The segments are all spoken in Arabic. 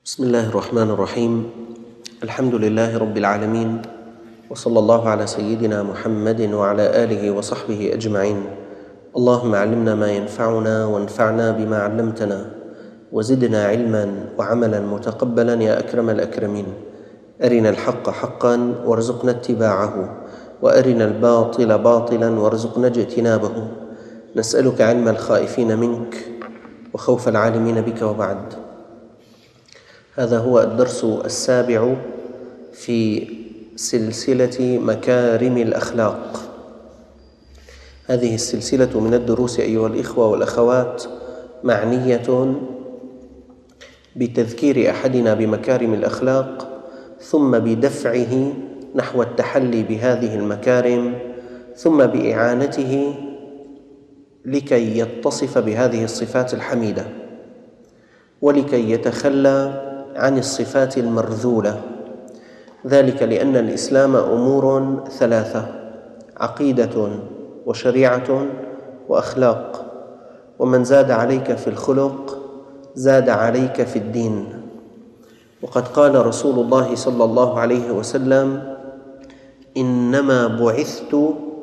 بسم الله الرحمن الرحيم. الحمد لله رب العالمين، وصلى الله على سيدنا محمد وعلى آله وصحبه أجمعين. اللهم علمنا ما ينفعنا وانفعنا بما علمتنا، وزدنا علما وعملا متقبلا يا أكرم الأكرمين. أرنا الحق حقا وارزقنا اتباعه، وأرنا الباطل باطلا وارزقنا اجتنابه. نسألك علم الخائفين منك وخوف العالمين بك، وبعد. هذا هو الدرس السابع في سلسلة مكارم الأخلاق. هذه السلسلة من الدروس أيها الإخوة والأخوات معنية بتذكير أحدنا بمكارم الأخلاق، ثم بدفعه نحو التحلي بهذه المكارم، ثم بإعانته لكي يتصف بهذه الصفات الحميدة، ولكي يتخلى عن الصفات المرذولة. ذلك لأن الإسلام أمور ثلاثة: عقيدة وشريعة وأخلاق، ومن زاد عليك في الخلق زاد عليك في الدين. وقد قال رسول الله صلى الله عليه وسلم: إنما بعثت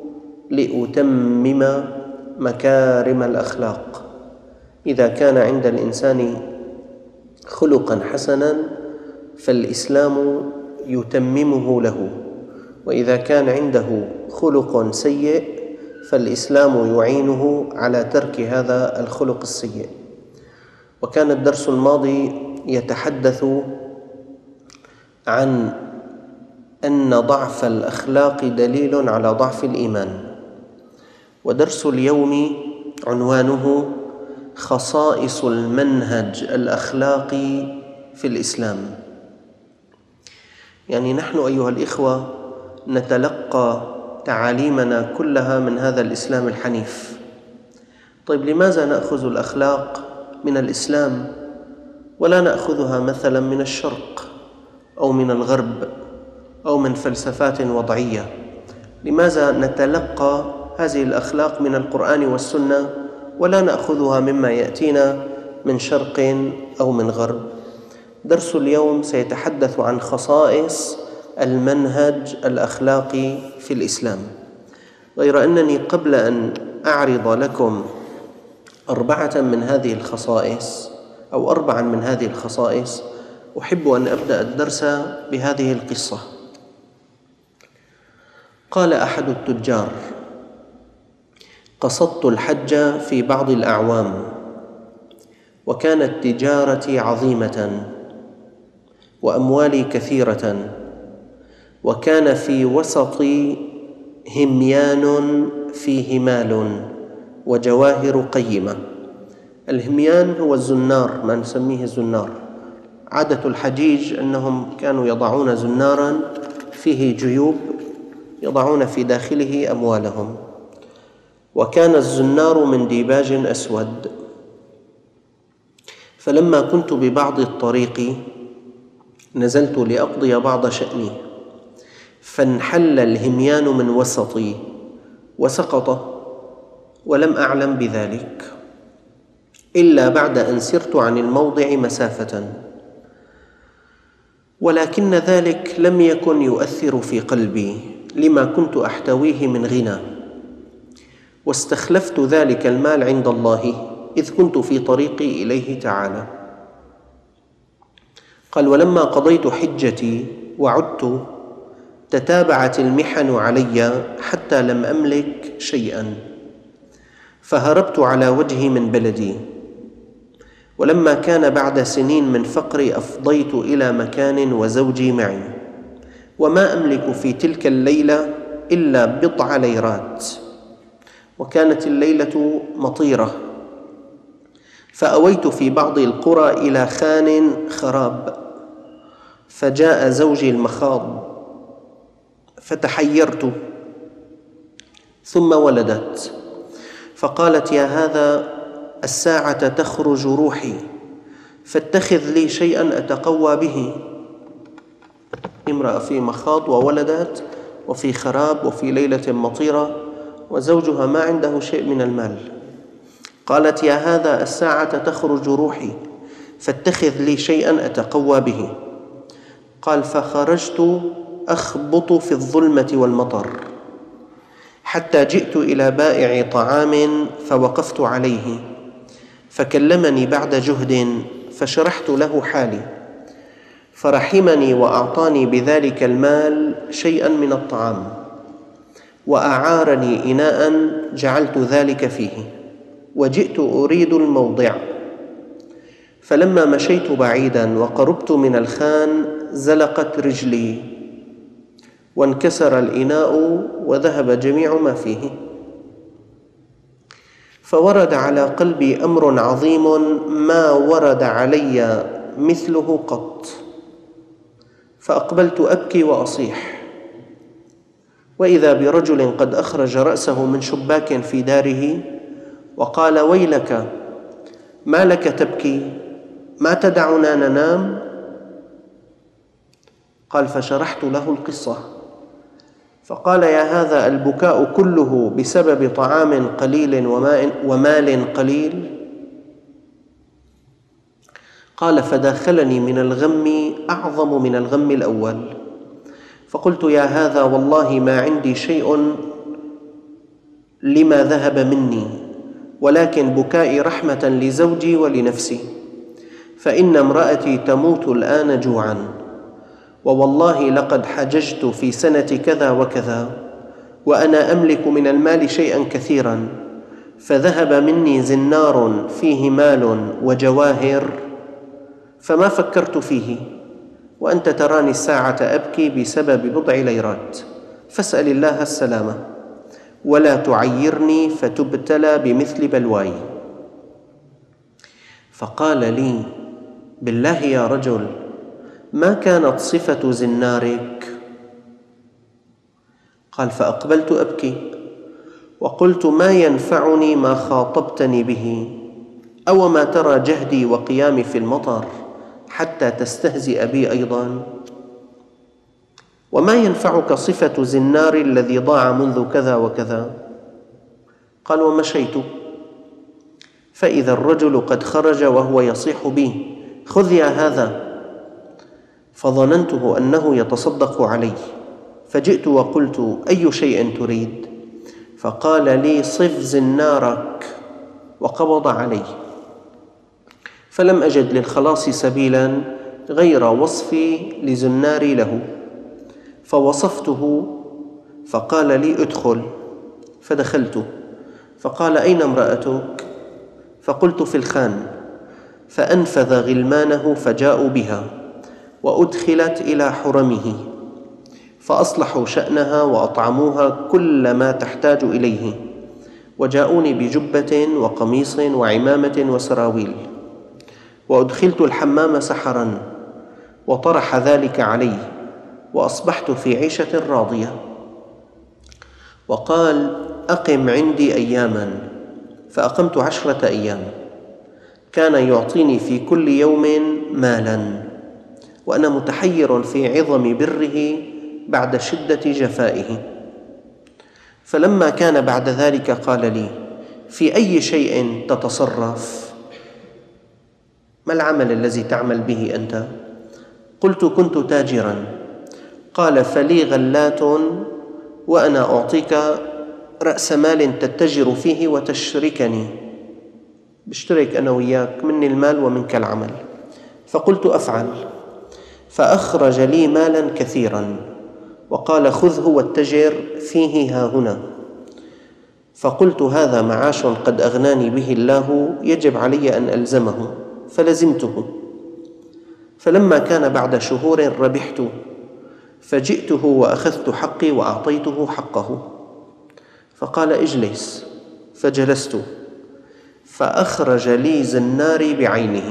لأتمم مكارم الأخلاق. إذا كان عند الإنسان خلقا حسنا فالإسلام يتممه له، وإذا كان عنده خلق سيء فالإسلام يعينه على ترك هذا الخلق السيء. وكان الدرس الماضي يتحدث عن أن ضعف الأخلاق دليل على ضعف الإيمان، ودرس اليوم عنوانه خصائص المنهج الأخلاقي في الإسلام. يعني نحن أيها الإخوة نتلقى تعاليمنا كلها من هذا الإسلام الحنيف. طيب، لماذا نأخذ الأخلاق من الإسلام ولا نأخذها مثلا من الشرق أو من الغرب أو من فلسفات وضعية؟ لماذا نتلقى هذه الأخلاق من القرآن والسنة ولا نأخذها مما يأتينا من شرق أو من غرب؟ درس اليوم سيتحدث عن خصائص المنهج الأخلاقي في الإسلام، غير أنني قبل أن أعرض لكم أربعا من هذه الخصائص أحب أن أبدأ الدرس بهذه القصة. قال أحد التجار: قصدت الحج في بعض الأعوام، وكانت تجارتي عظيمة وأموالي كثيرة، وكان في وسطي هميان فيه مال وجواهر قيمة. الهميان هو الزنار، ما نسميه الزنار. عادة الحجيج أنهم كانوا يضعون زنارا فيه جيوب يضعون في داخله أموالهم، وكان الزنار من ديباج أسود. فلما كنت ببعض الطريق نزلت لأقضي بعض شأني، فانحل الهميان من وسطي وسقط، ولم أعلم بذلك إلا بعد أن سرت عن الموضع مسافة، ولكن ذلك لم يكن يؤثر في قلبي لما كنت أحتويه من غنى، واستخلفت ذلك المال عند الله إذ كنت في طريقي إليه تعالى. قال: ولما قضيت حجتي وعدت تتابعت المحن علي حتى لم أملك شيئا، فهربت على وجهي من بلدي. ولما كان بعد سنين من فقري أفضيت إلى مكان وزوجي معي، وما أملك في تلك الليلة إلا بضع ليرات، وكانت الليلة مطيرة. فأويت في بعض القرى إلى خان خراب، فجاء زوجي المخاض، فتحيرت، ثم ولدت، فقالت: يا هذا، الساعة تخرج روحي، فاتخذ لي شيئا أتقوى به. امرأة في مخاض وولدت وفي خراب وفي ليلة مطيرة، وزوجها ما عنده شيء من المال. قالت: يا هذا، الساعة تخرج روحي، فاتخذ لي شيئا أتقوى به. قال: فخرجت أخبط في الظلمة والمطر حتى جئت إلى بائع طعام فوقفت عليه، فكلمني بعد جهد فشرحت له حالي، فرحمني وأعطاني بذلك المال شيئا من الطعام، وأعارني إناء جعلت ذلك فيه، وجئت أريد الموضع، فلما مشيت بعيدا وقربت من الخان زلقت رجلي وانكسر الإناء وذهب جميع ما فيه. فورد على قلبي أمر عظيم ما ورد علي مثله قط، فأقبلت أبكي وأصيح، وإذا برجل قد أخرج رأسه من شباك في داره وقال: ويلك، ما لك تبكي؟ ما تدعنا ننام؟ قال: فشرحت له القصة، فقال: يا هذا، البكاء كله بسبب طعام قليل ومال قليل؟ قال: فداخلني من الغم أعظم من الغم الأول، فقلت: يا هذا، والله ما عندي شيء لما ذهب مني، ولكن بكائي رحمة لزوجي ولنفسي، فإن امرأتي تموت الآن جوعا، ووالله لقد حججت في سنة كذا وكذا، وأنا أملك من المال شيئا كثيرا، فذهب مني زنار فيه مال وجواهر فما فكرت فيه، وأنت تراني الساعة أبكي بسبب بضع ليرات، فاسأل الله السلامة ولا تعيرني فتبتلى بمثل بلواي. فقال لي: بالله يا رجل، ما كانت صفة زنارك؟ قال: فأقبلت أبكي وقلت: ما ينفعني ما خاطبتني به؟ أو ما ترى جهدي وقيامي في المطر حتى تستهزئ بي أيضا؟ وما ينفعك صفة زنار الذي ضاع منذ كذا وكذا؟ قال: ومشيت فإذا الرجل قد خرج وهو يصيح بي: خذ يا هذا، فظننته أنه يتصدق علي، فجئت وقلت: أي شيء تريد؟ فقال لي: صف زنارك، وقبض علي، فلم أجد للخلاص سبيلا غير وصفي لزناري له، فوصفته، فقال لي: ادخل، فدخلت، فقال: أين امرأتك؟ فقلت: في الخان، فأنفذ غلمانه فجاءوا بها وأدخلت إلى حرمه، فأصلحوا شأنها وأطعموها كل ما تحتاج إليه، وجاءوني بجبة وقميص وعمامة وسراويل، وأدخلت الحمام سحرا، وطرح ذلك علي، وأصبحت في عيشة راضية. وقال: أقم عندي أياما، فأقمت 10 أيام، كان يعطيني في كل يوم مالا، وأنا متحير في عظم بره بعد شدة جفائه. فلما كان بعد ذلك قال لي: في أي شيء تتصرف؟ ما العمل الذي تعمل به أنت؟ قلت: كنت تاجرا. قال: فلي غلات، وأنا أعطيك رأس مال تتجر فيه وتشركني، باشترك أنا وياك، مني المال ومنك العمل. فقلت: أفعل. فأخرج لي مالا كثيرا وقال: خذه واتجر فيه هاهنا. فقلت: هذا معاش قد أغناني به الله، يجب علي أن ألزمه، فلزمته. فلما كان بعد شهور ربحت، فجئته وأخذت حقي وأعطيته حقه، فقال: اجلس، فجلست، فأخرج لي زناري بعينه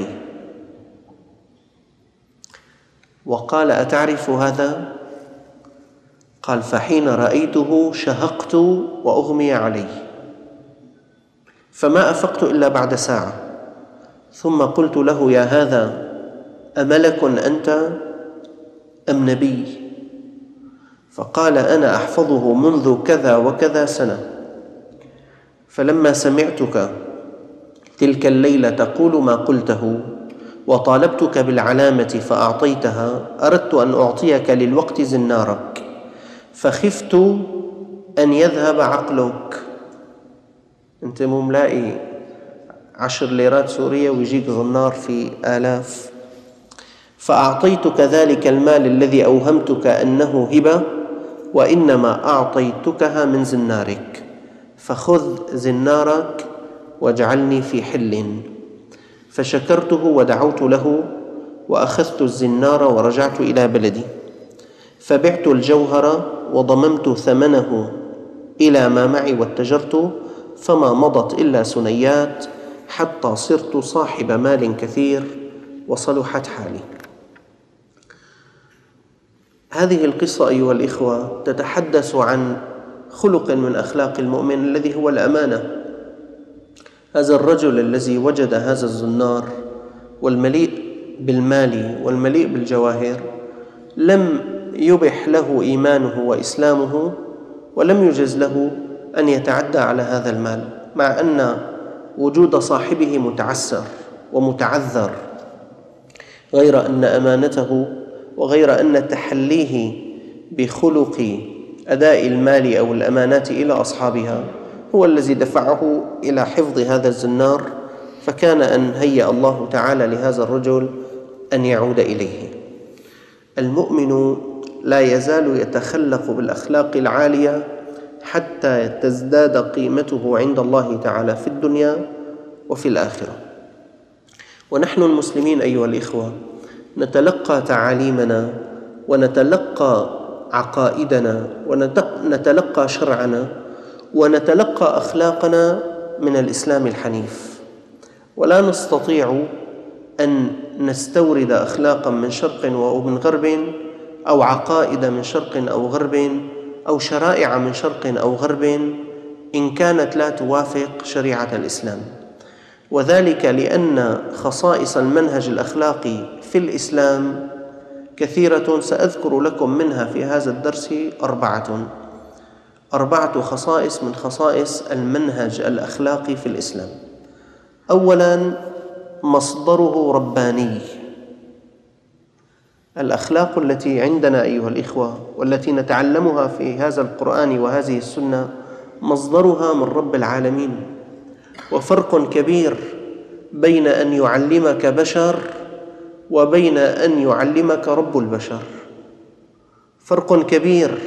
وقال: أتعرف هذا؟ قال: فحين رأيته شهقت وأغمي علي، فما أفقت إلا بعد ساعة، ثم قلت له: يا هذا، أملك أنت أم نبي؟ فقال: أنا أحفظه منذ كذا وكذا سنة، فلما سمعتك تلك الليلة تقول ما قلته وطالبتك بالعلامة فأعطيتها، أردت أن أعطيك للوقت زنارك، فخفت أن يذهب عقلك. أنت مو ملاقي 10 ليرات سورية ويجيك زنار في آلاف، فأعطيتك ذلك المال الذي أوهمتك أنه هبة، وإنما أعطيتكها من زنارك، فخذ زنارك واجعلني في حل. فشكرته ودعوت له، وأخذت الزنار ورجعت إلى بلدي، فبعت الجوهر وضممت ثمنه إلى ما معي واتجرت، فما مضت إلا سنيات حتى صرت صاحب مال كثير وصلحت حالي. هذه القصة أيها الإخوة تتحدث عن خلق من أخلاق المؤمن الذي هو الأمانة. هذا الرجل الذي وجد هذا الزنار والمليء بالمال والمليء بالجواهر لم يبح له إيمانه وإسلامه، ولم يجز له أن يتعدى على هذا المال، مع أن وجود صاحبه متعسر ومتعذر، غير أن أمانته وغير أن تحليه بخلق أداء المال أو الأمانات إلى أصحابها هو الذي دفعه إلى حفظ هذا الزنار، فكان أن هيأ الله تعالى لهذا الرجل أن يعود إليه. المؤمن لا يزال يتخلق بالأخلاق العالية حتى تزداد قيمته عند الله تعالى في الدنيا وفي الآخرة. ونحن المسلمين أيها الإخوة نتلقى تعاليمنا ونتلقى عقائدنا ونتلقى شرعنا ونتلقى أخلاقنا من الإسلام الحنيف، ولا نستطيع أن نستورد أخلاقا من شرق أو من غرب، أو عقائد من شرق أو غرب، أو شرائع من شرق أو غرب إن كانت لا توافق شريعة الإسلام. وذلك لأن خصائص المنهج الأخلاقي في الإسلام كثيرة، سأذكر لكم منها في هذا الدرس أربعة خصائص من خصائص المنهج الأخلاقي في الإسلام. أولاً، مصدره رباني. الأخلاق التي عندنا أيها الإخوة والتي نتعلمها في هذا القرآن وهذه السنة مصدرها من رب العالمين، وفرق كبير بين أن يعلمك بشر وبين أن يعلمك رب البشر. فرق كبير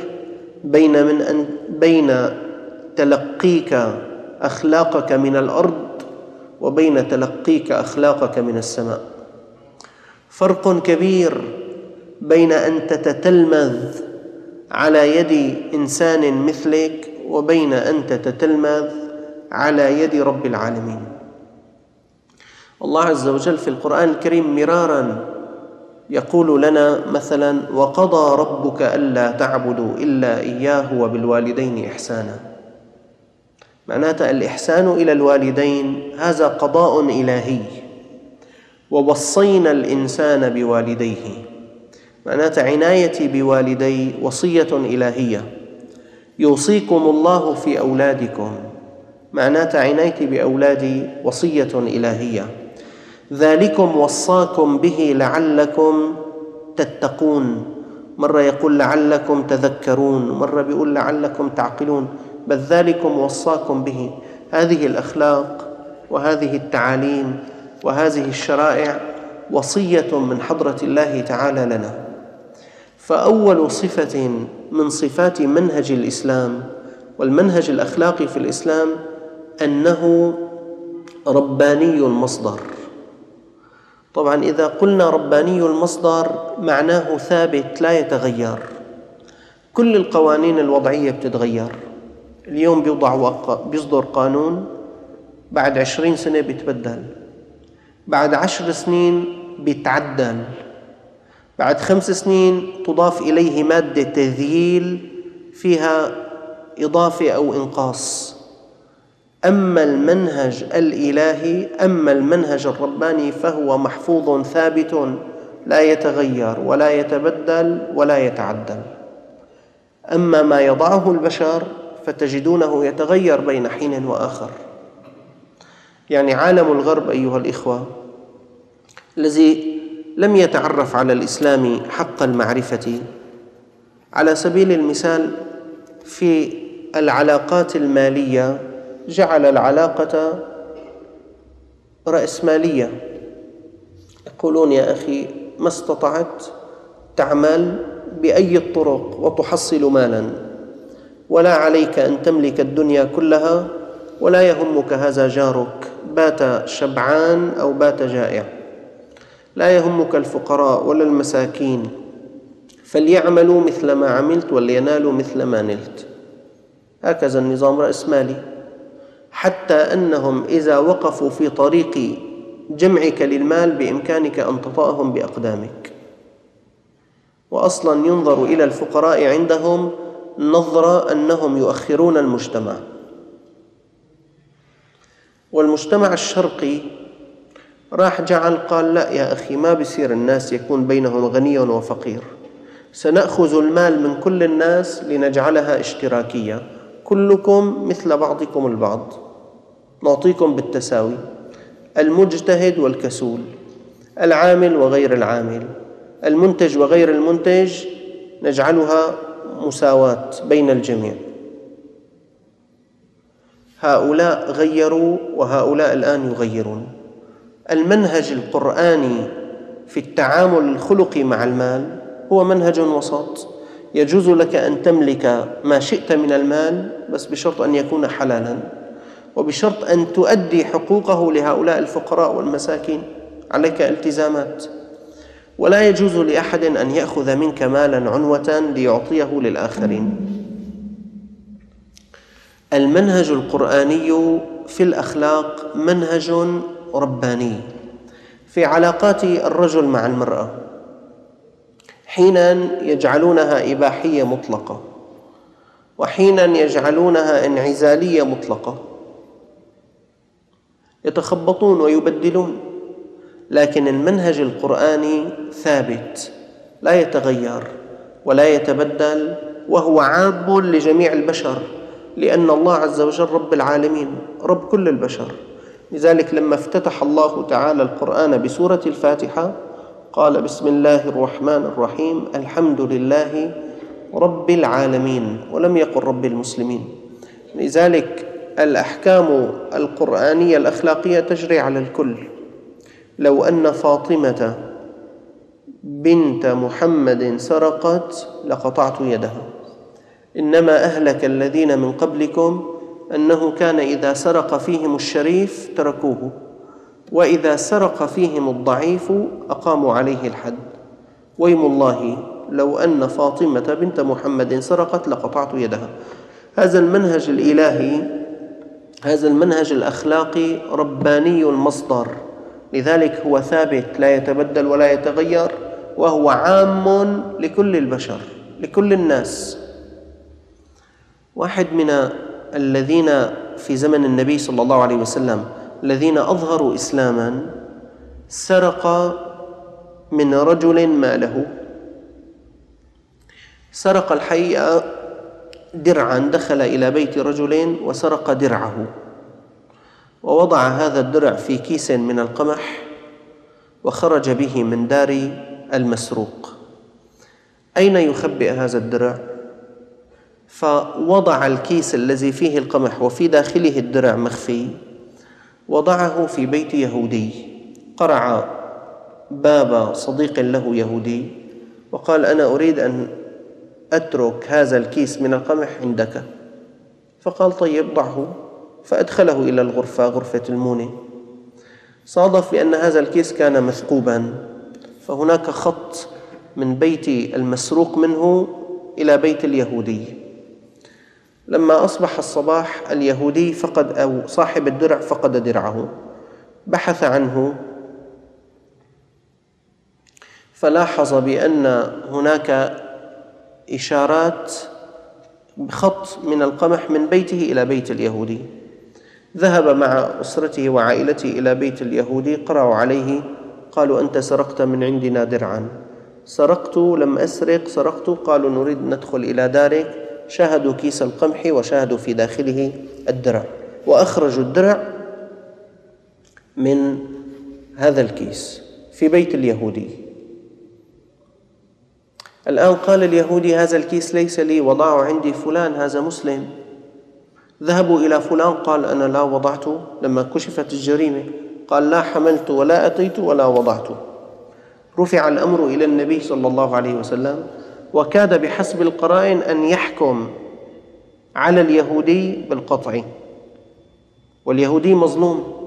بين تلقيك أخلاقك من الأرض وبين تلقيك أخلاقك من السماء. فرق كبير بين أن تتتلمذ على يد إنسان مثلك وبين أن تتتلمذ على يد رب العالمين. الله عز وجل في القرآن الكريم مرارا يقول لنا مثلا: وقضى ربك ألا تعبدوا إلا إياه وبالوالدين إحسانا. معناته الإحسان إلى الوالدين هذا قضاء إلهي، ووصينا الإنسان بوالديه، معناته عنايتي بوالدي وصية إلهية. يوصيكم الله في أولادكم، معناته عنايتي بأولادي وصية إلهية. ذلكم وصاكم به لعلكم تتقون، مرة يقول لعلكم تذكرون، مرة بيقول لعلكم تعقلون، بل ذلكم وصاكم به. هذه الأخلاق وهذه التعاليم وهذه الشرائع وصية من حضرة الله تعالى لنا. فأول صفة من صفات منهج الإسلام والمنهج الأخلاقي في الإسلام أنه رباني المصدر. طبعا إذا قلنا رباني المصدر معناه ثابت لا يتغير. كل القوانين الوضعية بتتغير. اليوم بيصدر قانون، بعد 20 سنة بيتبدل، بعد 10 سنين بيتعدل، بعد 5 سنين تضاف إليه مادة تذييل فيها إضافة أو إنقاص. أما المنهج الإلهي، أما المنهج الرباني فهو محفوظ ثابت لا يتغير ولا يتبدل ولا يتعدل. أما ما يضعه البشر فتجدونه يتغير بين حين وآخر. يعني عالم الغرب أيها الإخوة الذي لم يتعرف على الإسلام حق المعرفة. على سبيل المثال في العلاقات المالية جعل العلاقة رأسمالية، يقولون يا أخي ما استطعت تعمل بأي الطرق وتحصل مالا، ولا عليك أن تملك الدنيا كلها، ولا يهمك هذا جارك بات شبعان أو بات جائع، لا يهمك الفقراء ولا المساكين، فليعملوا مثل ما عملت ولينالوا مثل ما نلت. هكذا النظام رأسمالي، حتى أنهم إذا وقفوا في طريق جمعك للمال بإمكانك أن تطأهم بأقدامك. وأصلا ينظر إلى الفقراء عندهم نظرة أنهم يؤخرون المجتمع. والمجتمع الشرقي راح قال لا يا أخي، ما بيصير الناس يكون بينهم غني وفقير، سنأخذ المال من كل الناس لنجعلها اشتراكية، كلكم مثل بعضكم البعض، نعطيكم بالتساوي، المجتهد والكسول، العامل وغير العامل، المنتج وغير المنتج، نجعلها مساواة بين الجميع. هؤلاء غيروا وهؤلاء الآن يغيرون. المنهج القرآني في التعامل الخلقي مع المال هو منهج وسط، يجوز لك أن تملك ما شئت من المال، بس بشرط أن يكون حلالا، وبشرط أن تؤدي حقوقه لهؤلاء الفقراء والمساكين، عليك التزامات. ولا يجوز لأحد أن يأخذ منك مالا عنوة ليعطيه للآخرين. المنهج القرآني في الأخلاق منهج رباني. في علاقات الرجل مع المرأة حيناً يجعلونها إباحية مطلقة، وحيناً يجعلونها انعزالية مطلقة، يتخبطون ويبدلون. لكن المنهج القرآني ثابت لا يتغير ولا يتبدل، وهو عام لجميع البشر، لأن الله عز وجل رب العالمين، رب كل البشر. لذلك لما افتتح الله تعالى القرآن بسورة الفاتحة قال بسم الله الرحمن الرحيم الحمد لله رب العالمين، ولم يقل رب المسلمين. لذلك الأحكام القرآنية الأخلاقية تجري على الكل. لو أن فاطمة بنت محمد سرقت لقطعت يدها، إنما أهلك الذين من قبلكم أنه كان إذا سرق فيهم الشريف تركوه، وإذا سرق فيهم الضعيف أقاموا عليه الحد. ويم الله لو أن فاطمة بنت محمد سرقت لقطعت يدها. هذا المنهج الإلهي، هذا المنهج الأخلاقي رباني المصدر، لذلك هو ثابت لا يتبدل ولا يتغير، وهو عام لكل البشر، لكل الناس. واحد من الذين في زمن النبي صلى الله عليه وسلم الذين أظهروا إسلاما سرق من رجل ماله، سرق الحقيقة درعا، دخل إلى بيت رجل وسرق درعه، ووضع هذا الدرع في كيس من القمح وخرج به من دار المسروق. أين يخبئ هذا الدرع؟ فوضع الكيس الذي فيه القمح وفي داخله الدرع مخفي، وضعه في بيت يهودي. قرع باب صديق له يهودي وقال أنا أريد أن أترك هذا الكيس من القمح عندك. فقال طيب ضعه، فأدخله إلى الغرفة، غرفة المونة. صادف بأن هذا الكيس كان مثقوبا، فهناك خط من بيت المسروق منه إلى بيت اليهودي. لما أصبح الصباح اليهودي فقد، أو صاحب الدرع فقد درعه، بحث عنه فلاحظ بأن هناك إشارات خط من القمح من بيته إلى بيت اليهودي. ذهب مع أسرته وعائلته إلى بيت اليهودي، قرأوا عليه قالوا أنت سرقت من عندنا درعا. سرقت، لم أسرق، سرقت. قالوا نريد أن ندخل إلى دارك. شاهدوا كيس القمح وشاهدوا في داخله الدرع، وأخرجوا الدرع من هذا الكيس في بيت اليهودي. الآن قال اليهودي: هذا الكيس ليس لي، وضعه عندي فلان هذا مسلم. ذهبوا إلى فلان، قال: أنا لا وضعته. لما كشفت الجريمة قال: لا حملت ولا أتيت ولا وضعته. رفع الأمر إلى النبي صلى الله عليه وسلم، وكاد بحسب القرائن أن يحكم على اليهودي بالقطع، واليهودي مظلوم.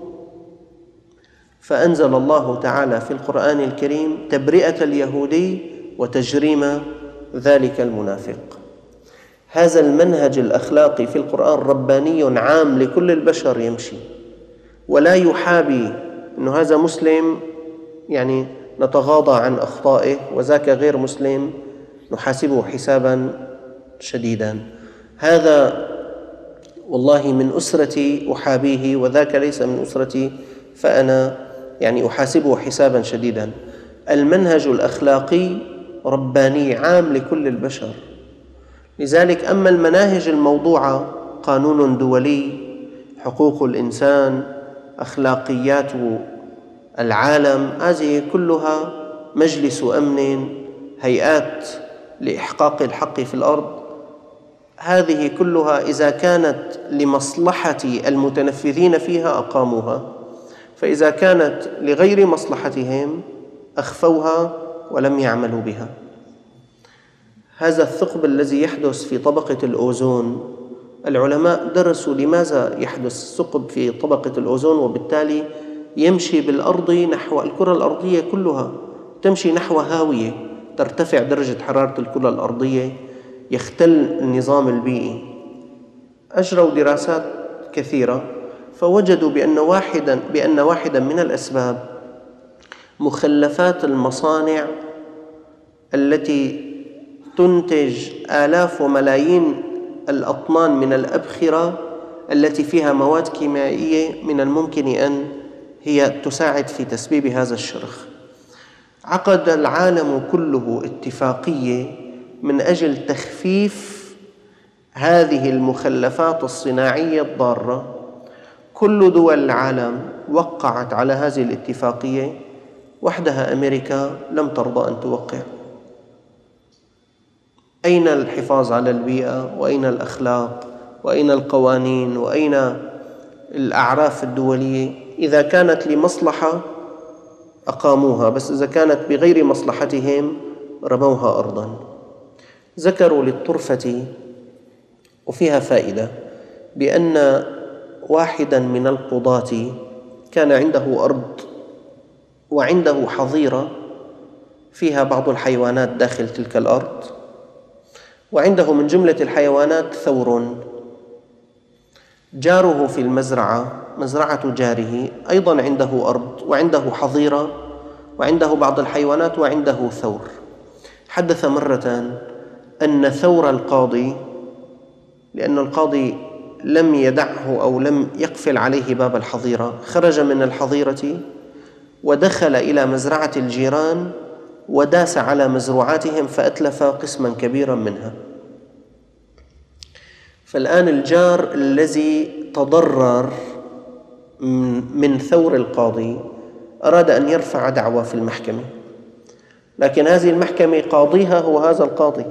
فأنزل الله تعالى في القرآن الكريم تبرئة اليهودي وتجريم ذلك المنافق. هذا المنهج الأخلاقي في القرآن رباني عام لكل البشر يمشي، ولا يحابي أنه هذا مسلم يعني نتغاضى عن أخطائه، وذاك غير مسلم نحاسبه حسابا شديدا. هذا والله من أسرتي أحابيه، وذاك ليس من أسرتي فأنا يعني أحاسبه حسابا شديدا. المنهج الأخلاقي رباني عام لكل البشر. لذلك أما المناهج الموضوعة، قانون دولي، حقوق الإنسان، أخلاقيات العالم، هذه كلها مجلس أمن، هيئات لإحقاق الحق في الأرض، هذه كلها إذا كانت لمصلحة المتنفذين فيها أقاموها، فإذا كانت لغير مصلحتهم أخفوها ولم يعملوا بها. هذا الثقب الذي يحدث في طبقة الأوزون، العلماء درسوا لماذا يحدث الثقب في طبقة الأوزون، وبالتالي يمشي بالأرض نحو الكرة الأرضية كلها تمشي نحو هاوية، ترتفع درجة حرارة الكرة الأرضية، يختل النظام البيئي. أجروا دراسات كثيرة فوجدوا بأن واحدا من الأسباب مخلفات المصانع التي تنتج آلاف وملايين الأطنان من الأبخرة التي فيها مواد كيميائية من الممكن أن هي تساعد في تسبيب هذا الشرخ. عقد العالم كله اتفاقية من أجل تخفيف هذه المخلفات الصناعية الضارة. كل دول العالم وقعت على هذه الاتفاقية، وحدها أمريكا لم ترضى أن توقع. أين الحفاظ على البيئة؟ وأين الأخلاق؟ وأين القوانين؟ وأين الأعراف الدولية؟ إذا كانت لمصلحة أقاموها، بس إذا كانت بغير مصلحتهم رموها أرضاً. ذكروا للطرفة وفيها فائدة بأن واحداً من القضاة كان عنده أرض وعنده حظيرة فيها بعض الحيوانات داخل تلك الأرض، وعنده من جملة الحيوانات ثور. جاره في المزرعة، مزرعة جاره أيضاً عنده أرض وعنده حظيرة وعنده بعض الحيوانات وعنده ثور. حدث مرة أن ثور القاضي، لأن القاضي لم يدعه أو لم يقفل عليه باب الحظيرة، خرج من الحظيرة ودخل إلى مزرعة الجيران وداس على مزروعاتهم فأتلف قسماً كبيراً منها. فالآن الجار الذي تضرر من ثور القاضي أراد أن يرفع دعوى في المحكمة، لكن هذه المحكمة قاضيها هو هذا القاضي.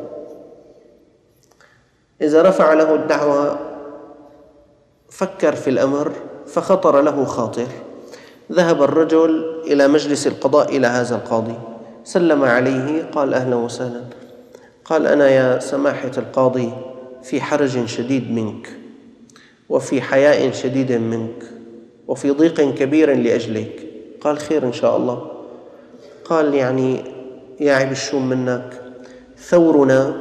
إذا رفع له الدعوى فكر في الأمر فخطر له خاطر. ذهب الرجل إلى مجلس القضاء إلى هذا القاضي، سلم عليه، قال: أهلا وسهلا. قال: أنا يا سماحة القاضي في حرج شديد منك، وفي حياء شديد منك، وفي ضيق كبير لأجلك. قال: خير إن شاء الله. قال: يعني يا عيب الشوم منك، ثورنا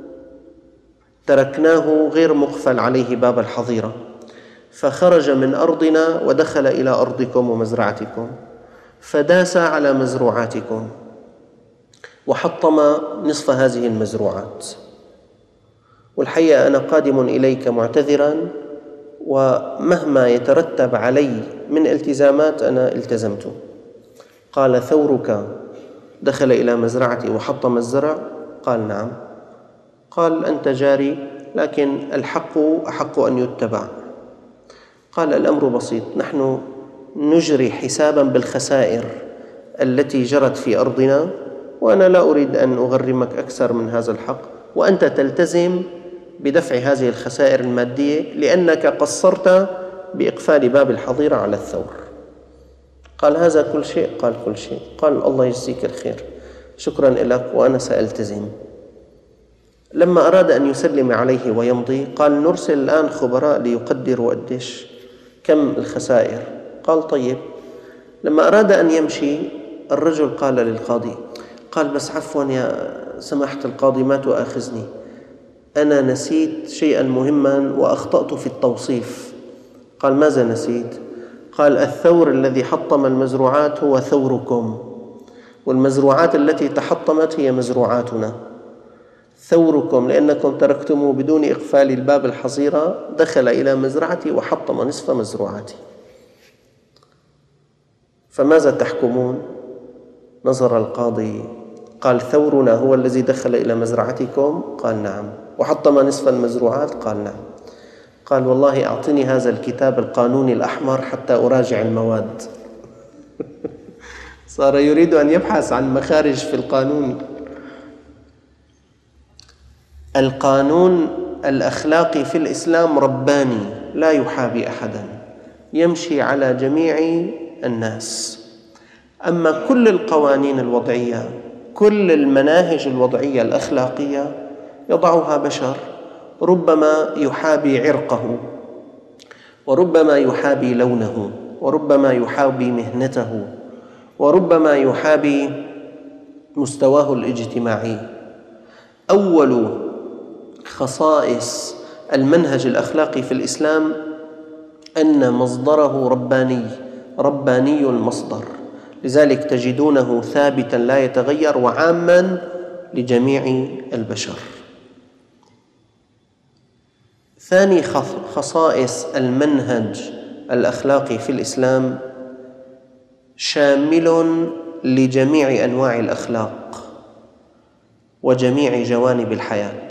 تركناه غير مقفل عليه باب الحظيرة، فخرج من أرضنا ودخل إلى أرضكم ومزرعتكم، فداس على مزروعاتكم وحطم نصف هذه المزروعات، والحقيقة أنا قادم إليك معتذراً، ومهما يترتب علي من التزامات أنا التزمته. قال: ثورك دخل إلى مزرعتي وحطم الزرع؟ قال: نعم. قال: أنت جاري، لكن الحق أحق أن يتبع. قال: الأمر بسيط، نحن نجري حساباً بالخسائر التي جرت في أرضنا، وأنا لا أريد أن أغرمك أكثر من هذا الحق، وأنت تلتزم بدفع هذه الخسائر المادية لأنك قصرت بإقفال باب الحظيرة على الثور. قال: هذا كل شيء؟ قال: كل شيء. قال: الله يجزيك الخير، شكرا لك وأنا سألتزم. لما أراد أن يسلم عليه ويمضي قال: نرسل الآن خبراء ليقدروا قديش كم الخسائر. قال: طيب. لما أراد أن يمشي الرجل قال للقاضي، قال: بس عفوا يا سماحة القاضي، ما تؤاخذني، أنا نسيت شيئا مهما وأخطأت في التوصيف. قال: ماذا نسيت؟ قال: الثور الذي حطم المزروعات هو ثوركم، والمزروعات التي تحطمت هي مزروعاتنا. ثوركم لأنكم تركتموه بدون إقفال الباب الحظيرة، دخل إلى مزرعتي وحطم نصف مزروعاتي، فماذا تحكمون؟ نظر القاضي قال: ثورنا هو الذي دخل إلى مزرعتكم؟ قال: نعم. وحطم نصف المزروعات؟ قال: نعم. قال: والله أعطني هذا الكتاب القانوني الأحمر حتى أراجع المواد. صار يريد أن يبحث عن مخارج في القانون. القانون الأخلاقي في الإسلام رباني، لا يحابي أحدا، يمشي على جميع الناس. أما كل القوانين الوضعية، كل المناهج الوضعية الأخلاقية يضعها بشر، ربما يحابي عرقه، وربما يحابي لونه، وربما يحابي مهنته، وربما يحابي مستواه الاجتماعي. أول خصائص المنهج الأخلاقي في الإسلام أن مصدره رباني المصدر، لذلك تجدونه ثابتا لا يتغير وعاما لجميع البشر. ثاني خصائص المنهج الأخلاقي في الإسلام شامل لجميع أنواع الأخلاق وجميع جوانب الحياة.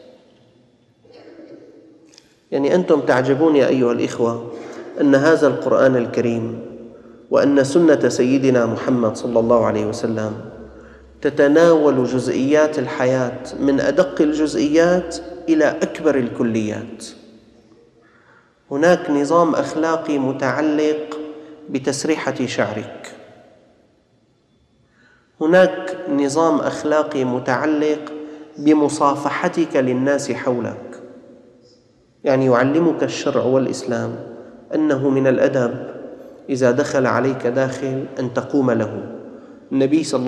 يعني أنتم تعجبون يا أيها الإخوة أن هذا القرآن الكريم وأن سنة سيدنا محمد صلى الله عليه وسلم تتناول جزئيات الحياة من أدق الجزئيات إلى أكبر الكليات. هناك نظام أخلاقي متعلق بتسريحة شعرك، هناك نظام أخلاقي متعلق بمصافحتك للناس حولك. يعني يعلمك الشرع والإسلام أنه من الأدب إذا دخل عليك داخل أن تقوم له. النبي صلى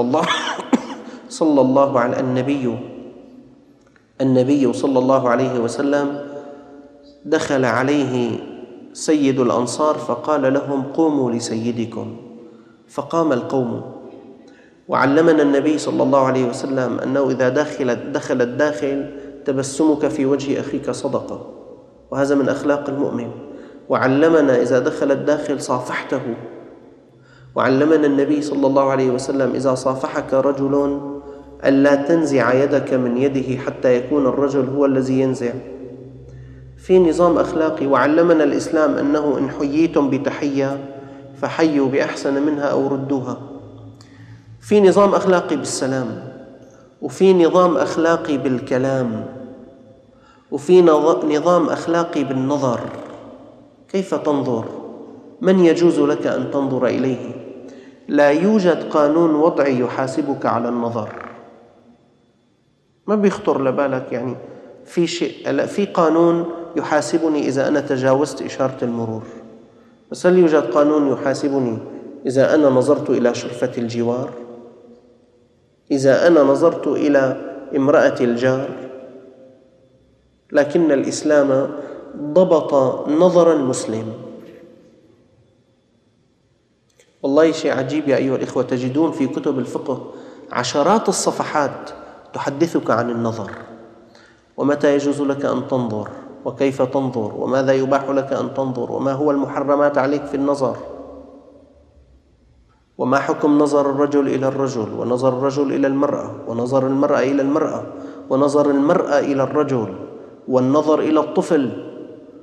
الله عليه وسلم دخل عليه سيد الأنصار فقال لهم: قوموا لسيدكم، فقام القوم. وعلمنا النبي صلى الله عليه وسلم أنه إذا دخل الداخل تبسمك في وجه أخيك صدقة، وهذا من أخلاق المؤمن. وعلمنا إذا دخل الداخل صافحته. وعلمنا النبي صلى الله عليه وسلم إذا صافحك رجل ألا تنزع يدك من يده حتى يكون الرجل هو الذي ينزع. في نظام أخلاقي. وعلمنا الإسلام أنه إن حييتم بتحية فحيوا بأحسن منها أو ردوها. في نظام أخلاقي بالسلام، وفي نظام أخلاقي بالكلام، وفي نظام أخلاقي بالنظر. كيف تنظر؟ من يجوز لك أن تنظر إليه؟ لا يوجد قانون وضعي يحاسبك على النظر. ما بيخطر لبالك يعني في قانون يحاسبني إذا أنا تجاوزت إشارة المرور، بس هل يوجد قانون يحاسبني إذا أنا نظرت إلى شرفة الجوار؟ إذا أنا نظرت إلى امرأة الجار؟ لكن الإسلام ضبط نظر المسلم. والله شيء عجيب يا أيها الإخوة، تجدون في كتب الفقه عشرات الصفحات تحدثك عن النظر، ومتى يجوز لك أن تنظر، وكيف تنظر، وماذا يباح لك أن تنظر، وما هو المحرمات عليك في النظر، وما حكم نظر الرجل إلى الرجل، ونظر الرجل إلى المرأة، ونظر المرأة إلى المرأة، ونظر المرأة إلى الرجل، والنظر إلى الطفل،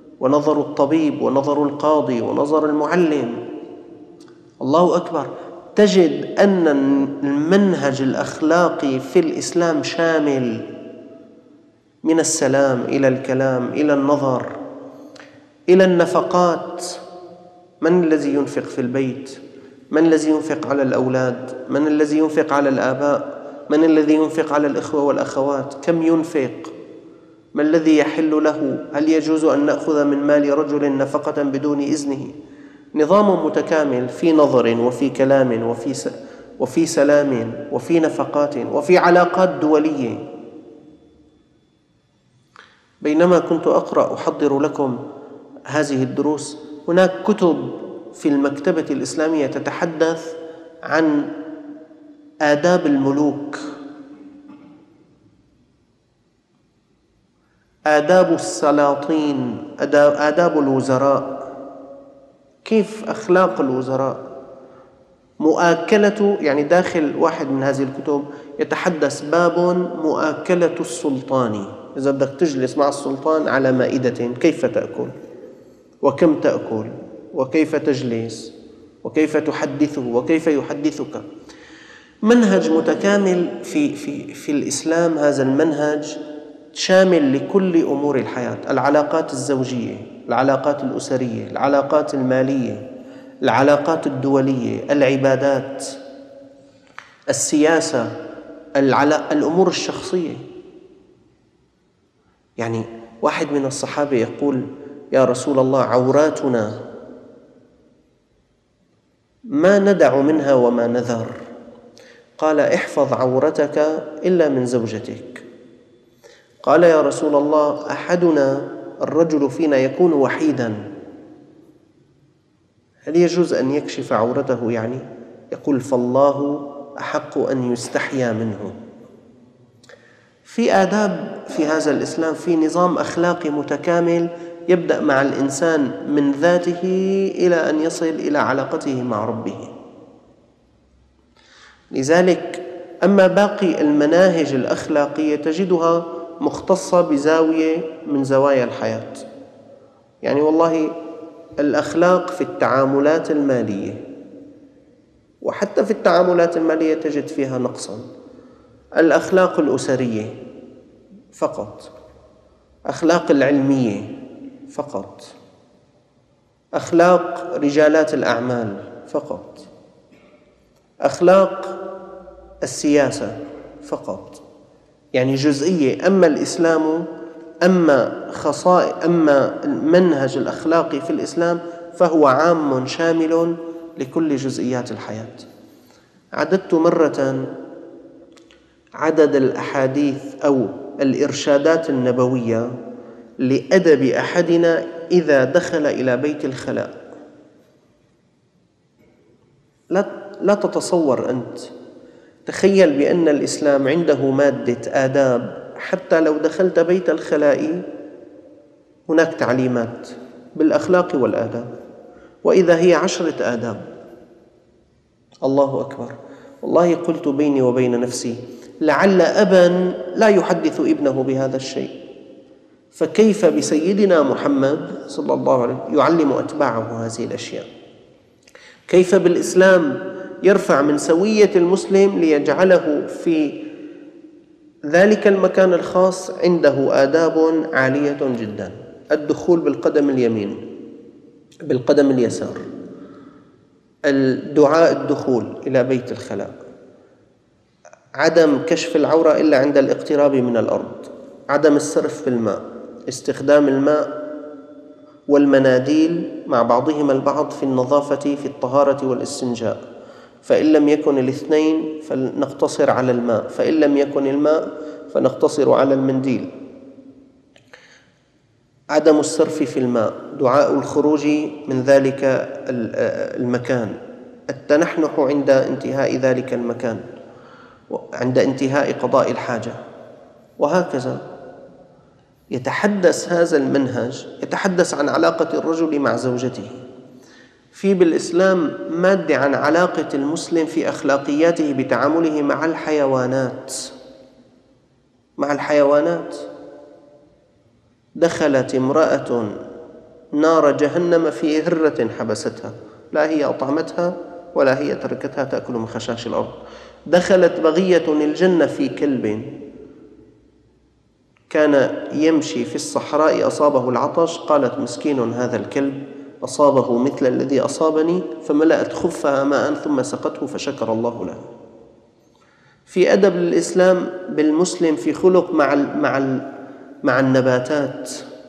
ونظر الطبيب، ونظر القاضي، ونظر المعلم. الله أكبر. تجد أن المنهج الأخلاقي في الإسلام شامل، من السلام إلى الكلام إلى النظر إلى النفقات. من الذي ينفق في البيت؟ من الذي ينفق على الأولاد؟ من الذي ينفق على الآباء؟ من الذي ينفق على الإخوة والأخوات؟ كم ينفق؟ ما الذي يحل له؟ هل يجوز أن نأخذ من مال رجل نفقة بدون إذنه؟ نظام متكامل في نظر وفي كلام وفي سلام وفي نفقات وفي علاقات دولية. بينما كنت أقرأ أحضر لكم هذه الدروس، هناك كتب في المكتبة الإسلامية تتحدث عن آداب الملوك، آداب السلاطين، آداب الوزراء، كيف أخلاق الوزراء، مؤاكلة. يعني داخل واحد من هذه الكتب يتحدث باب مؤاكلة السلطان. إذا بدك تجلس مع السلطان على مائدة كيف تأكل، وكم تأكل، وكيف تجلس، وكيف تحدثه، وكيف يحدثك. منهج متكامل في الإسلام. هذا المنهج شامل لكل أمور الحياة: العلاقات الزوجية، العلاقات الأسرية، العلاقات المالية، العلاقات الدولية، العبادات، السياسة، الأمور الشخصية. يعني واحد من الصحابة يقول: يا رسول الله، عوراتنا ما ندع منها وما نذر. قال: احفظ عورتك إلا من زوجتك. قال: يا رسول الله، أحدنا الرجل فينا يكون وحيدا، هل يجوز أن يكشف عورته؟ يعني يقول: فالله أحق أن يستحيا منه. في آداب في هذا الإسلام، في نظام أخلاقي متكامل يبدأ مع الإنسان من ذاته إلى أن يصل إلى علاقته مع ربه. لذلك أما باقي المناهج الأخلاقية تجدها مختصة بزاوية من زوايا الحياة. يعني والله الأخلاق في التعاملات المالية، وحتى في التعاملات المالية تجد فيها نقصاً. الأخلاق الأسرية فقط، أخلاق العلمية فقط، أخلاق رجالات الأعمال فقط، أخلاق السياسة فقط. يعني جزئية. أما الإسلام، أما المنهج الأخلاقي في الإسلام فهو عام شامل لكل جزئيات الحياة. عددت مرة عدد الأحاديث أو الإرشادات النبوية لأدب أحدنا إذا دخل إلى بيت الخلاء. لا تتصور أنت، تخيل بأن الإسلام عنده مادة آداب، حتى لو دخلت بيت الخلاء هناك تعليمات بالأخلاق والآداب، وإذا هي 10 آداب. الله أكبر. والله قلت بيني وبين نفسي: لعل أبا لا يحدث ابنه بهذا الشيء، فكيف بسيدنا محمد صلى الله عليه وسلم يعلم أتباعه هذه الأشياء؟ كيف بالإسلام يرفع من سوية المسلم ليجعله في ذلك المكان الخاص عنده آداب عالية جدا: الدخول بالقدم اليمين، بالقدم اليسار، الدعاء الدخول إلى بيت الخلاء، عدم كشف العورة إلا عند الاقتراب من الأرض، عدم السرف في الماء، استخدام الماء والمناديل مع بعضهما البعض في النظافة في الطهارة والاستنجاء، فإن لم يكن الاثنين فنقتصر على الماء، فإن لم يكن الماء فنقتصر على المنديل، عدم السرف في الماء، دعاء الخروج من ذلك المكان، التنحنح عند انتهاء ذلك المكان، عند انتهاء قضاء الحاجة، وهكذا. يتحدث هذا المنهج يتحدث عن علاقة الرجل مع زوجته. في بالإسلام مادة عن علاقة المسلم في أخلاقياته بتعامله مع الحيوانات. مع الحيوانات. دخلت امرأة نار جهنم في هرة حبستها، لا هي أطعمتها ولا هي تركتها تأكل من خشاش الأرض. دخلت بغية الجنة في كلب كان يمشي في الصحراء أصابه العطش، قالت مسكين هذا الكلب أصابه مثل الذي أصابني، فملأت خفها ماء ثم سقته فشكر الله له. في أدب الإسلام بالمسلم في خلق مع النباتات.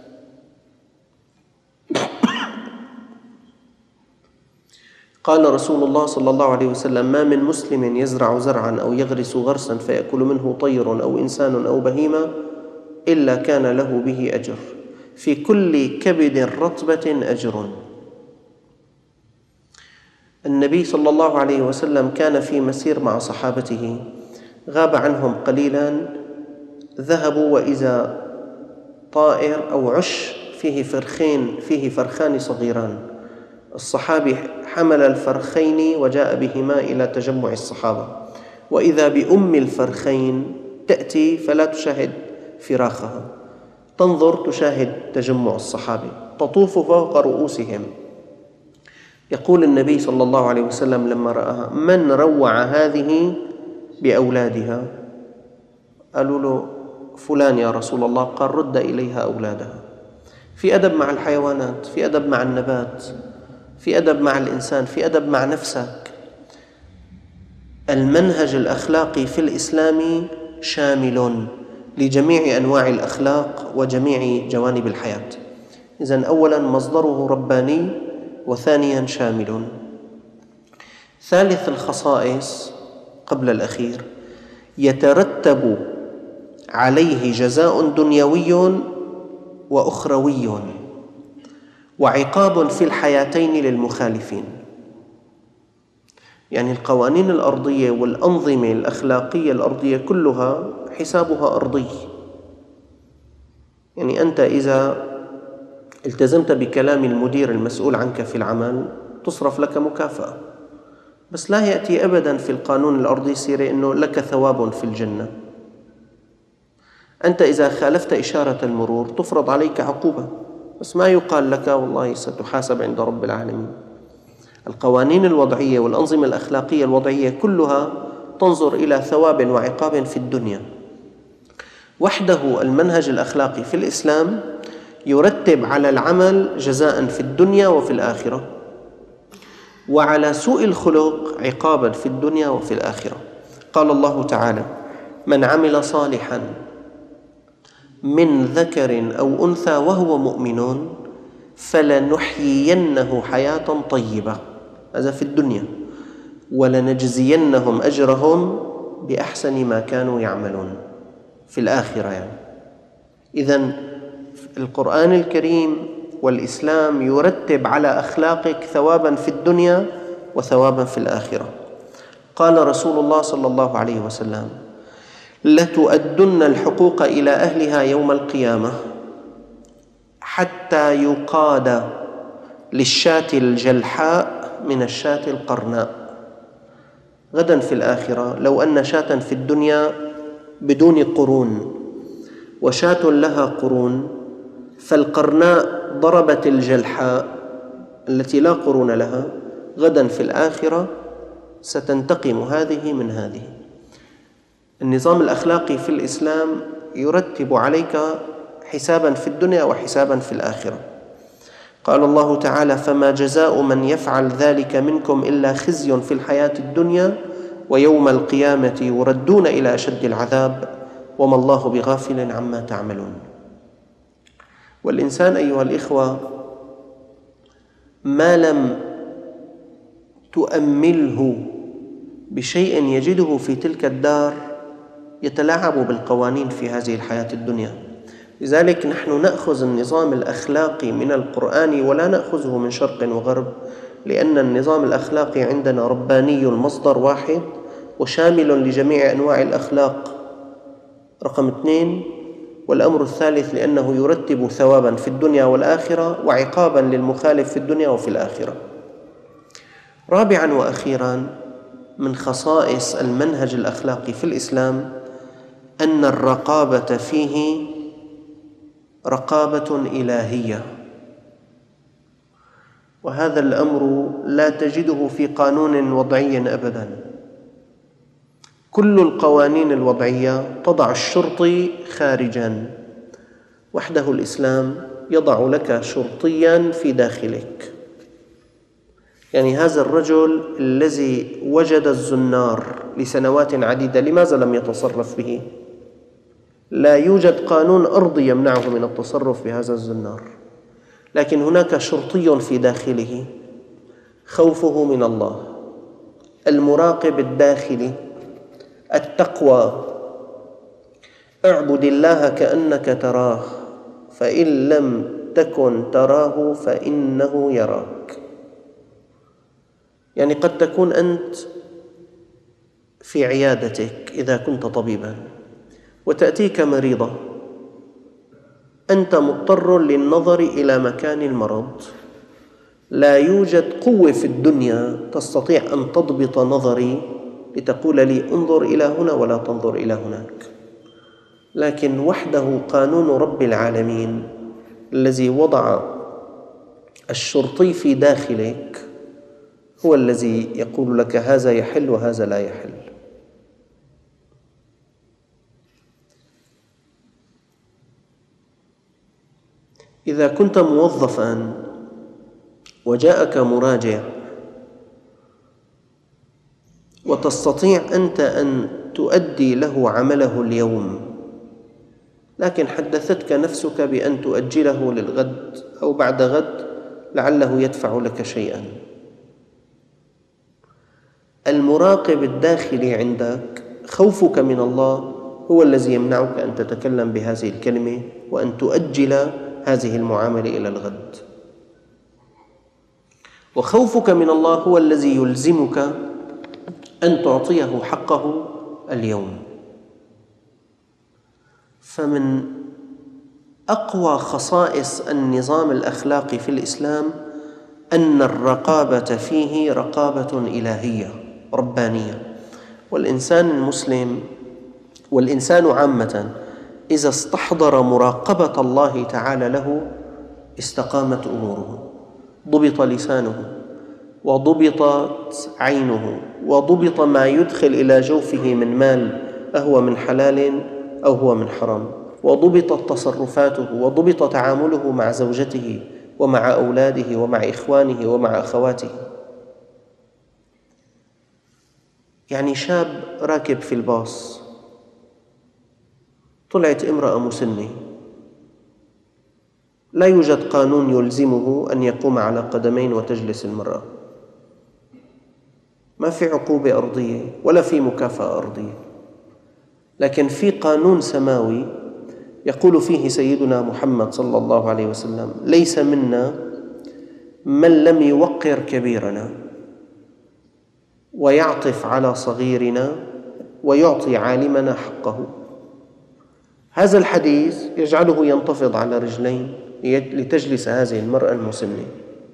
قال رسول الله صلى الله عليه وسلم: ما من مسلم يزرع زرعا أو يغرس غرسا فيأكل منه طير أو إنسان أو بهيمة إلا كان له به أجر، في كل كبد رطبة أجر. النبي صلى الله عليه وسلم كان في مسير مع صحابته، غاب عنهم قليلا، ذهبوا وإذا طائر أو عش فيه فرخان صغيران. الصحابي حمل الفرخين وجاء بهما إلى تجمع الصحابة، وإذا بأم الفرخين تأتي فلا تشاهد فراخها، تنظر تشاهد تجمع الصحابة، تطوف فوق رؤوسهم. يقول النبي صلى الله عليه وسلم لما رآها: من روع هذه بأولادها؟ قالوا له: فلان يا رسول الله. قال: رد إليها أولادها. في أدب مع الحيوانات، في أدب مع النبات، في أدب مع الإنسان، في أدب مع نفسك. المنهج الأخلاقي في الإسلام شامل لجميع أنواع الأخلاق وجميع جوانب الحياة. إذن أولاً مصدره رباني، وثانياً شامل. ثالث الخصائص قبل الأخير: يترتب عليه جزاء دنيوي وأخروي وعقاب في الحياتين للمخالفين. يعني القوانين الأرضية والأنظمة الأخلاقية الأرضية كلها حسابها أرضي. يعني أنت إذا التزمت بكلام المدير المسؤول عنك في العمل تصرف لك مكافأة، بس لا يأتي أبداً في القانون الأرضي سيرة أنه لك ثواب في الجنة. أنت إذا خالفت إشارة المرور تفرض عليك عقوبة، بس ما يقال لك والله ستحاسب عند رب العالمين. القوانين الوضعية والأنظمة الأخلاقية الوضعية كلها تنظر إلى ثواب وعقاب في الدنيا. وحده المنهج الأخلاقي في الإسلام يرتب على العمل جزاء في الدنيا وفي الآخرة، وعلى سوء الخلق عقابا في الدنيا وفي الآخرة. قال الله تعالى: من عمل صالحا من ذكر أو أنثى وهو مؤمن فلنحيينه حياة طيبة، هذا في الدنيا، ولنجزينهم أجرهم بأحسن ما كانوا يعملون في الآخرة. يعني إذن القرآن الكريم والإسلام يرتب على أخلاقك ثواباً في الدنيا وثواباً في الآخرة. قال رسول الله صلى الله عليه وسلم: لتؤدن الحقوق إلى أهلها يوم القيامة حتى يقاد للشاة الجلحاء من الشاة القرناء. غداً في الآخرة لو أن شاة في الدنيا بدون قرون وشاة لها قرون، فالقرناء ضربت الجلحاء التي لا قرون لها، غداً في الآخرة ستنتقم هذه من هذه. النظام الأخلاقي في الإسلام يرتب عليك حساباً في الدنيا وحساباً في الآخرة. قال الله تعالى: فما جزاء من يفعل ذلك منكم إلا خزي في الحياة الدنيا ويوم القيامة يردون إلى أشد العذاب وما الله بغافل عما تعملون. والإنسان أيها الإخوة ما لم تؤمله بشيء يجده في تلك الدار يتلاعب بالقوانين في هذه الحياة الدنيا. لذلك نحن نأخذ النظام الأخلاقي من القرآن ولا نأخذه من شرق وغرب، لأن النظام الأخلاقي عندنا رباني المصدر واحد وشامل لجميع أنواع الأخلاق رقم 2. والأمر الثالث لأنه يرتب ثواباً في الدنيا والآخرة وعقاباً للمخالف في الدنيا وفي الآخرة. رابعاً وأخيراً من خصائص المنهج الأخلاقي في الإسلام أن الرقابة فيه رقابة إلهية، وهذا الأمر لا تجده في قانون وضعي أبداً. كل القوانين الوضعية تضع الشرطي خارجاً، وحده الإسلام يضع لك شرطياً في داخلك. يعني هذا الرجل الذي وجد الزنار لسنوات عديدة لماذا لم يتصرف به؟ لا يوجد قانون أرضي يمنعه من التصرف بهذا الزنار، لكن هناك شرطي في داخله خوفه من الله، المراقب الداخلي، التقوى. اعبد الله كأنك تراه فإن لم تكن تراه فإنه يراك. يعني قد تكون أنت في عيادتك إذا كنت طبيباً وتأتيك مريضة، أنت مضطر للنظر إلى مكان المرض، لا يوجد قوة في الدنيا تستطيع أن تضبط نظري لتقول لي انظر إلى هنا ولا تنظر إلى هناك. لكن وحده قانون رب العالمين الذي وضع الشرطي في داخلك هو الذي يقول لك هذا يحل وهذا لا يحل. إذا كنت موظفاً وجاءك مراجع وتستطيع أنت أن تؤدي له عمله اليوم، لكن حدثتك نفسك بأن تؤجله للغد أو بعد غد لعله يدفع لك شيئاً، المراقب الداخلي عندك خوفك من الله هو الذي يمنعك أن تتكلم بهذه الكلمة وأن تؤجل هذه المعاملة إلى الغد. وخوفك من الله هو الذي يلزمك أن تعطيه حقه اليوم. فمن أقوى خصائص النظام الأخلاقي في الإسلام أن الرقابة فيه رقابة إلهية ربانية. والإنسان المسلم والإنسان عامة إذا استحضر مراقبة الله تعالى له استقامت أموره، ضبط لسانه وضبطت عينه وضبط ما يدخل إلى جوفه من مال أهو من حلال أو هو من حرام، وضبطت تصرفاته وضبط تعامله مع زوجته ومع أولاده ومع إخوانه ومع أخواته. يعني شاب راكب في الباص، طلعت امرأة مسنة، لا يوجد قانون يلزمه أن يقوم على قدمين وتجلس المرأة، ما في عقوبة أرضية ولا في مكافأة أرضية، لكن في قانون سماوي يقول فيه سيدنا محمد صلى الله عليه وسلم: ليس منا من لم يوقر كبيرنا ويعطف على صغيرنا ويعطي عالمنا حقه. هذا الحديث يجعله ينتفض على رجلين لتجلس هذه المرأة المسنة.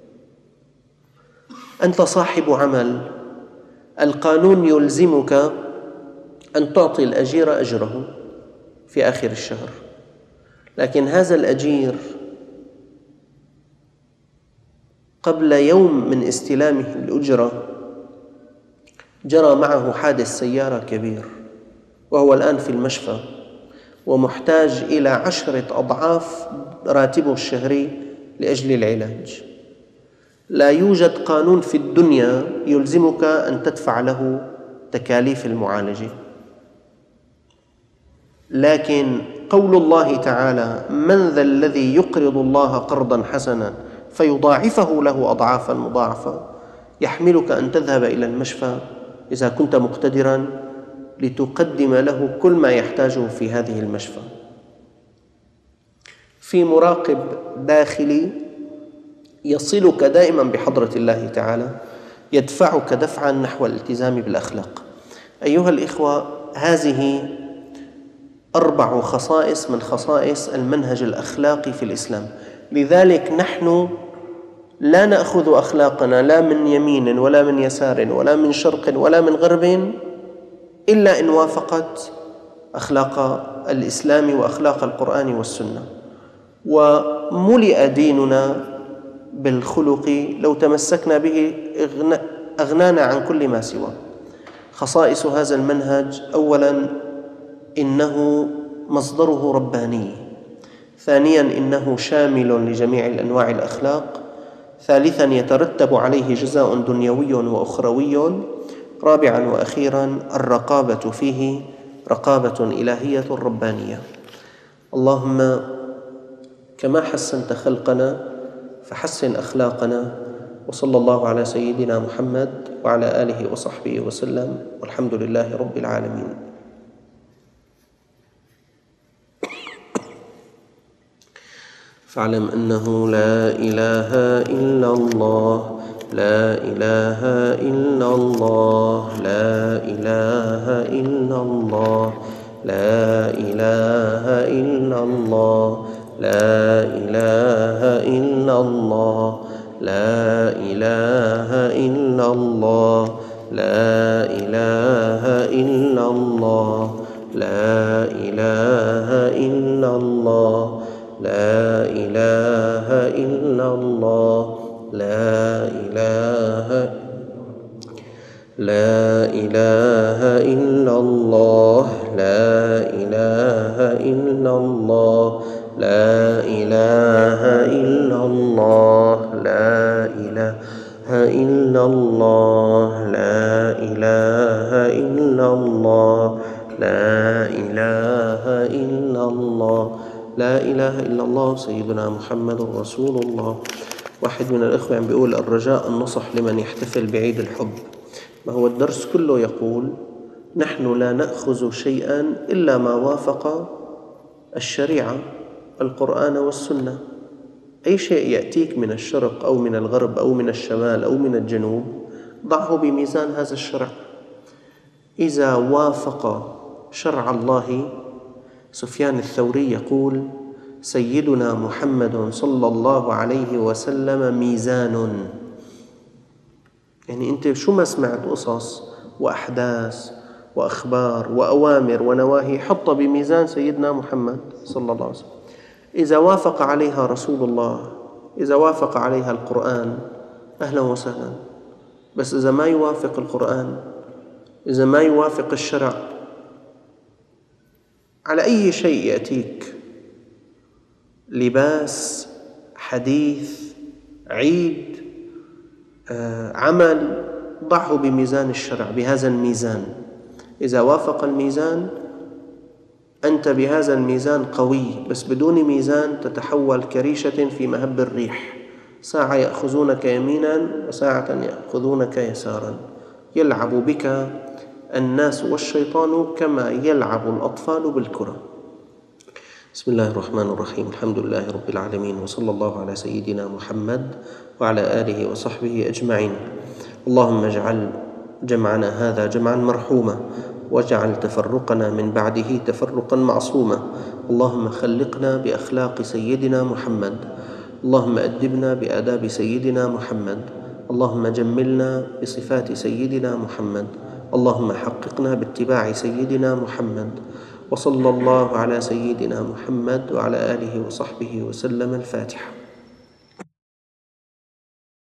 أنت صاحب عمل، القانون يلزمك أن تعطي الأجير أجره في آخر الشهر، لكن هذا الأجير قبل يوم من استلامه الأجرة جرى معه حادث سيارة كبير وهو الآن في المشفى ومحتاج إلى 10 أضعاف راتبه الشهري لأجل العلاج. لا يوجد قانون في الدنيا يلزمك أن تدفع له تكاليف المعالجة، لكن قول الله تعالى: من ذا الذي يقرض الله قرضا حسنا فيضاعفه له أضعافا مضاعفة، يحملك أن تذهب إلى المشفى إذا كنت مقتدراً لتقدم له كل ما يحتاجه في هذه المشفى. في مراقب داخلي يصلك دائماً بحضرة الله تعالى، يدفعك دفعاً نحو الالتزام بالأخلاق. أيها الإخوة، هذه 4 خصائص من خصائص المنهج الأخلاقي في الإسلام. لذلك نحن لا نأخذ أخلاقنا لا من يمين ولا من يسار ولا من شرق ولا من غرب إلا إن وافقت أخلاق الإسلام وأخلاق القرآن والسنة. وملئ ديننا بالخلق لو تمسكنا به أغنانا عن كل ما سواه. خصائص هذا المنهج: أولاً إنه مصدره رباني، ثانياً إنه شامل لجميع الأنواع الأخلاق، ثالثاً يترتب عليه جزاء دنيوي وأخروي، رابعاً وأخيراً الرقابة فيه رقابة إلهية ربانية. اللهم كما حسنت خلقنا فحسن أخلاقنا، وصلى الله على سيدنا محمد وعلى آله وصحبه وسلم، والحمد لله رب العالمين. فاعلم أنه لا إله إلا الله، لا إله إلا الله، لا إله إلا الله، لا إله إلا الله، لا إله إلا الله، لا إله إلا الله، لا إله إلا الله، لا إله إلا الله، لا إله إلا الله، لا إله لا إله إلا الله، لا إله إلا الله، لا إله إلا الله، لا إله إلا الله، لا إله إلا الله، لا إله إلا الله، لا إله إلا الله. سيدنا محمد رسول الله. واحد من الإخوة عم بيقول: الرجاء النصح لمن يحتفل بعيد الحب. ما هو الدرس كله يقول: نحن لا نأخذ شيئا إلا ما وافق الشريعة، القرآن والسنة. أي شيء يأتيك من الشرق أو من الغرب أو من الشمال أو من الجنوب ضعه بميزان هذا الشرع. إذا وافق شرع الله، سفيان الثوري يقول: سيدنا محمد صلى الله عليه وسلم ميزان. يعني أنت شو ما سمعت قصص وأحداث وأخبار وأوامر ونواهي، حط بميزان سيدنا محمد صلى الله عليه وسلم. إذا وافق عليها رسول الله، إذا وافق عليها القرآن، أهلا وسهلا. بس إذا ما يوافق القرآن، إذا ما يوافق الشرع، على أي شيء يأتيك، لباس، حديث، عيد، عمل، ضعه بميزان الشرع، بهذا الميزان. إذا وافق الميزان أنت بهذا الميزان قوي، بس بدون ميزان تتحول كريشة في مهب الريح. ساعة يأخذونك يمينا وساعة يأخذونك يسارا. يلعب بك الناس والشيطان كما يلعب الأطفال بالكرة. بسم الله الرحمن الرحيم. الحمد لله رب العالمين، وصلى الله على سيدنا محمد وعلى آله وصحبه أجمعين. اللهم اجعل جمعنا هذا جمعا مرحوما، واجعل تفرقنا من بعده تفرقا معصوما. اللهم خلقنا بأخلاق سيدنا محمد، اللهم أدبنا بآداب سيدنا محمد، اللهم جملنا بصفات سيدنا محمد، اللهم حققنا باتباع سيدنا محمد. وصلى الله على سيدنا محمد وعلى آله وصحبه وسلم. الفاتحة.